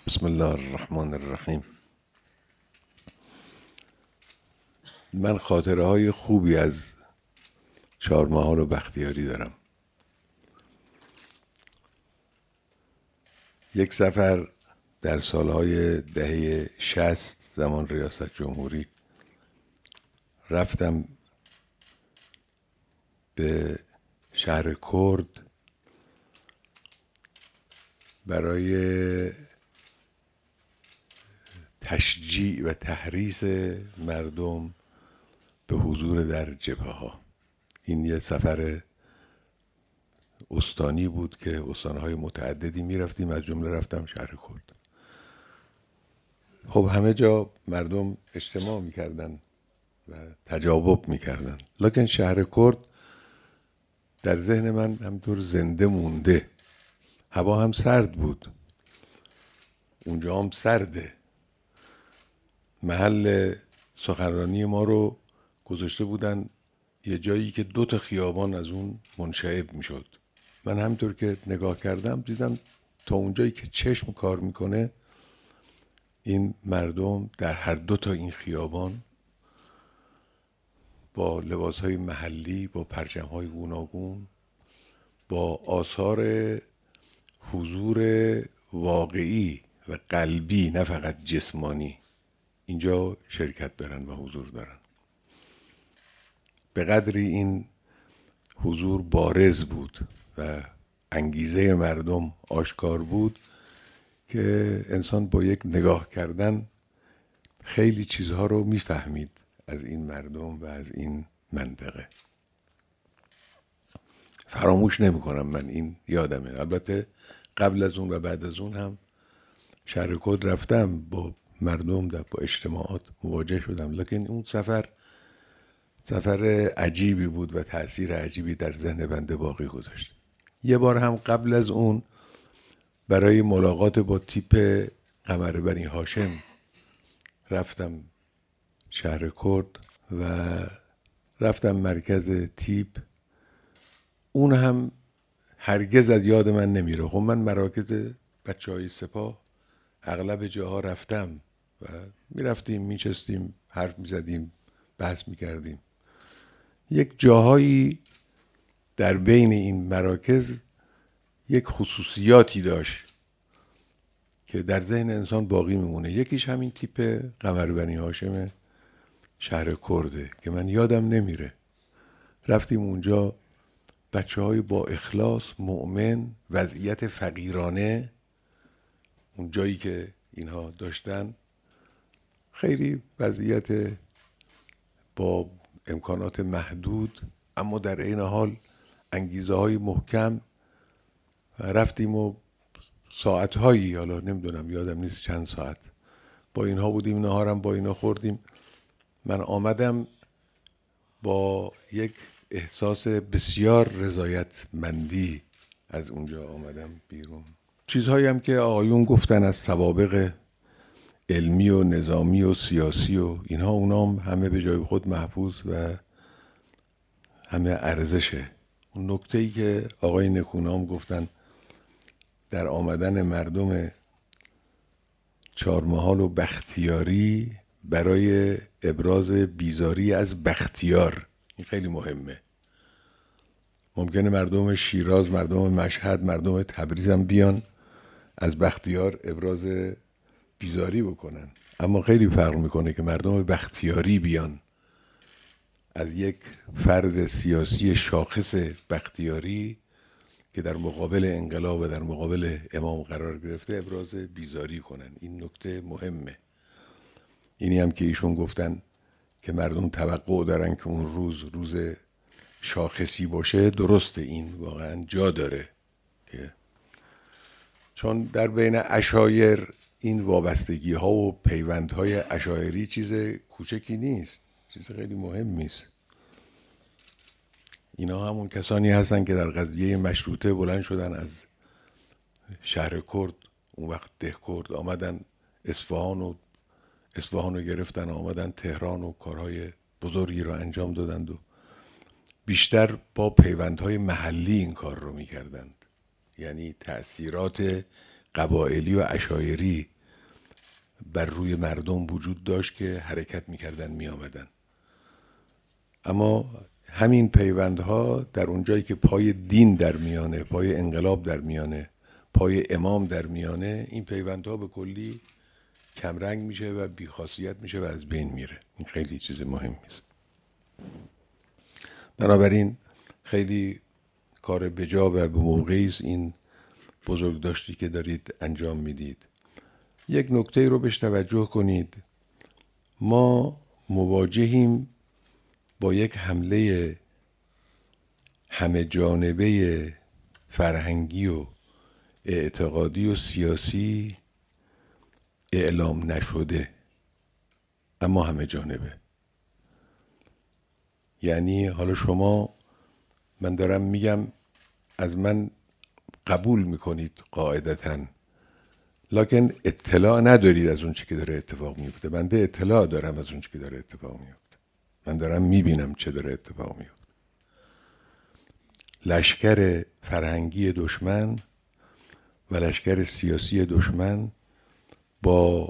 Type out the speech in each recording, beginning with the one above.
بسم الله الرحمن الرحیم. من خاطره های خوبی از چهارمحال و بختیاری دارم. یک سفر در سالهای دهه 60 زمان ریاست جمهوری رفتم به شهر کرد برای تشجیع و تحریض مردم به حضور در جبهه ها. این یه سفر استانی بود که استانهای متعددی میرفتیم، از جمله رفتم شهر کرد. خب همه جا مردم اجتماع میکردن و تجاوب میکردن، لکن شهر کرد در ذهن من همطور زنده مونده. هوا هم سرد بود، اونجا هم سرده. محل سخنرانی ما رو گذاشته بودن یه جایی که 2 خیابان از اون منشعب میشد. من همینطور که نگاه کردم دیدم تا اونجایی که چشم کار میکنه این مردم در هر 2 این خیابان با لباسهای محلی، با پرچمهای گوناگون، با آثار حضور واقعی و قلبی نه فقط جسمانی اینجا شرکت دارن و حضور دارن. به قدری این حضور بارز بود و انگیزه مردم آشکار بود که انسان با یک نگاه کردن خیلی چیزها رو میفهمید از این مردم و از این منطقه. فراموش نمی کنم من، این یادمه. البته قبل از اون و بعد از اون هم شهر کرد رفتم، با مردم با اجتماعات مواجه شدم، لکن اون سفر عجیبی بود و تأثیر عجیبی در ذهن بنده باقی گذاشت. یه بار هم قبل از اون برای ملاقات با تیپ قمر بنی هاشم رفتم شهر کرد و رفتم مرکز تیپ. اون هم هرگز از یاد من نمیره. خب من مراکز بچه‌های سپاه اغلب جاها رفتم و میرفتیم میچستیم، حرف میزدیم، بحث میکردیم. یک جاهایی در بین این مراکز یک خصوصیاتی داشت که در ذهن انسان باقی میمونه. یکیش همین تیپ قمر بنی هاشم شهر کرده که من یادم نمیره. رفتیم اونجا، بچه‌های با اخلاص، مؤمن، وضعیت فقیرانه، اون جایی که اینها داشتن خیلی وضعیت با امکانات محدود، اما در این حال انگیزه های محکم. رفتیم و ساعتهایی، حالا نمیدونم یادم نیست چند ساعت، با اینها بودیم، نهارم با اینا خوردیم. من آمدم با یک احساس بسیار رضایتمندی از اونجا آمدم بیرون. چیزهایی هم که آقایون گفتن از سوابق علمی و نظامی و سیاسی و اینها، اونام همه به جای خود محفوظ و همه ارزشه. اون نکته‌ای که آقای نکونام گفتن در آمدن مردم چهارمحال و بختیاری برای ابراز بیزاری از بختیار، این خیلی مهمه. ممکنه مردم شیراز، مردم مشهد، مردم تبریز هم بیان از بختیار ابراز بیزاری بکنن، اما خیلی فرق میکنه که مردم بختیاری بیان از یک فرد سیاسی شاخص بختیاری که در مقابل انقلاب و در مقابل امام قرار گرفته ابراز بیزاری کنن. این نکته مهمه. اینی هم که ایشون گفتن که مردم توقع دارن که اون روز شاخصی باشه، درسته، این واقعا جا داره، که چون در بین عشایر این وابستگی ها و پیوند های عشایری چیز کوچکی نیست، چیز خیلی مهمی است. اینا همون کسانی هستن که در قضیه مشروطه بلند شدن از شهر کرد، اون وقت ده کرد، آمدن اصفهان رو گرفتن، آمدن تهران و کارهای بزرگی رو انجام دادند و بیشتر با پیوندهای محلی این کار رو میکردند. یعنی تأثیرات قبایلی و عشایری بر روی مردم وجود داشت که حرکت میکردن میآمدن. اما همین پیوندها در اونجایی که پای دین در میانه، پای انقلاب در میانه، پای امام در میانه، این پیوندها به کلی کمرنگ میشه و بیخاصیت میشه و از بین میره. این خیلی چیز مهمی است. بنابراین خیلی کار بجا و به موقعی است این بزرگداشتی که دارید انجام میدید. یک نکته رو بهش توجه کنید. ما مواجهیم با یک حمله همه جانبه فرهنگی و اعتقادی و سیاسی اعلام نشده، اما همه جانبه. یعنی حالا شما، من دارم میگم، از من قبول میکنید قاعدتاً، لکن اطلاع ندارید از اون چی که داره اتفاق میفته. بنده اطلاع دارم از اون چی که داره اتفاق میفته. من دارم میبینم چه داره اتفاق میفته. لشکر فرهنگی دشمن و لشکر سیاسی دشمن با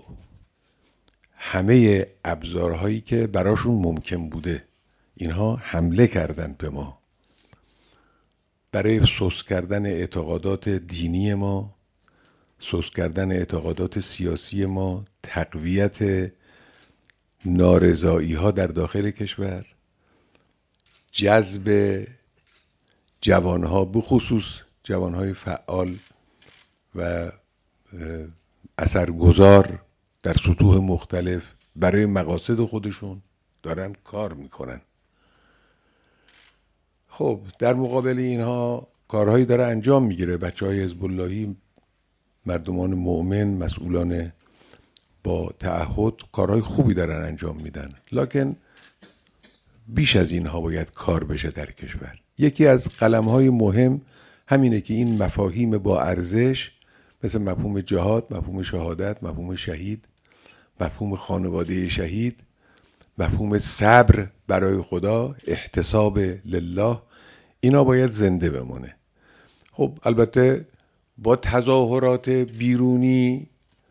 همه ابزارهایی که براشون ممکن بوده اینها حمله کردن به ما برای سوس کردن اعتقادات دینی ما، سوس کردن اعتقادات سیاسی ما، تقویت نارضایی ها در داخل کشور، جذب جوانها، بخصوص جوانهای فعال و اثرگذار در سطوح مختلف برای مقاصد خودشون دارن کار میکنن. خب در مقابل اینها کارهایی داره انجام میگیره. بچهای حزب اللهی، مردمان مؤمن، مسئولان با تعهد کارهای خوبی دارن انجام میدن، لکن بیش از اینها باید کار بشه در کشور. یکی از قلمهای مهم همینه که این مفاهیم با ارزش مثل مفهوم جهاد، مفهوم شهادت، مفهوم شهید، مفهوم خانواده شهید، مفهوم صبر برای خدا، احتساب لله، اینا باید زنده بمونه. خب البته با تظاهرات بیرونی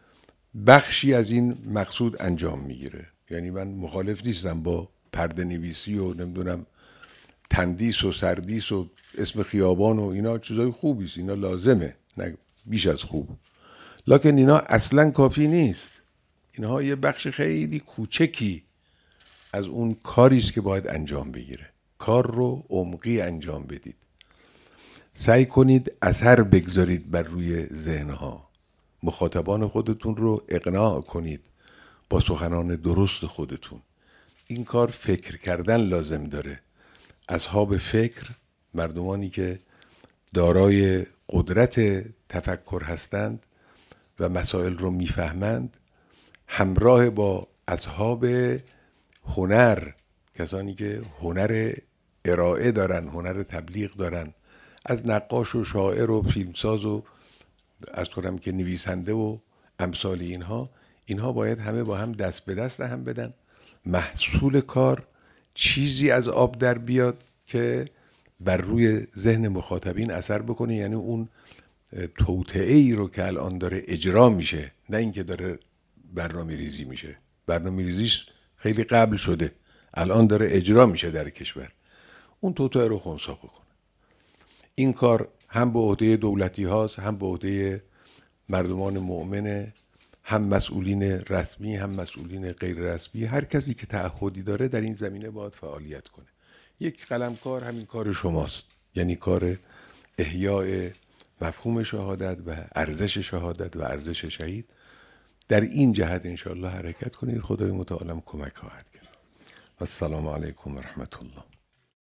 بخشی از این مقصود انجام میگیره. یعنی من مخالف نیستم با پرده نویسی و نمیدونم تندیس و سردیس و اسم خیابان و اینا چیزای خوبی است، اینا لازمه، نه بیش از خوب، لکن اینا اصلا کافی نیست. اینها یه بخش خیلی کوچکی از اون کاری است که باید انجام بگیره. کار رو عمقی انجام بدید. سعی کنید اثر بگذارید بر روی ذهنها. مخاطبان خودتون رو اقناع کنید با سخنان درست خودتون. این کار فکر کردن لازم داره. اصحاب فکر، مردمانی که دارای قدرت تفکر هستند و مسائل رو میفهمند، همراه با اصحاب هنر، کسانی که هنر ارائه دارن، هنر تبلیغ دارن، از نقاش و شاعر و فیلمساز و از کنم که نویسنده و امثال اینها باید همه با هم دست به دست هم بدن. محصول کار چیزی از آب در بیاد که بر روی ذهن مخاطبین اثر بکنه. یعنی اون توطئه‌ای رو که الان داره اجرا میشه، نه اینکه داره برنامه ریزی میشه. برنامه ریزیش خیلی قبل شده، الان داره اجرا میشه در کشور. اون توطئه رو خنثی بکنه. این کار هم به عهده دولتی هاست، هم به عهده مردمان مؤمنه، هم مسئولین رسمی، هم مسئولین غیر رسمی. هر کسی که تعهدی داره در این زمینه باید فعالیت کنه. یک قلمکار همین کار شماست، یعنی کار احیاء مفهوم شهادت و ارزش شهادت و ارزش شهید. در این جهت انشاءالله حرکت کنید. خدای متعال کمک خواهد کرد. و السلام علیکم و رحمت الله.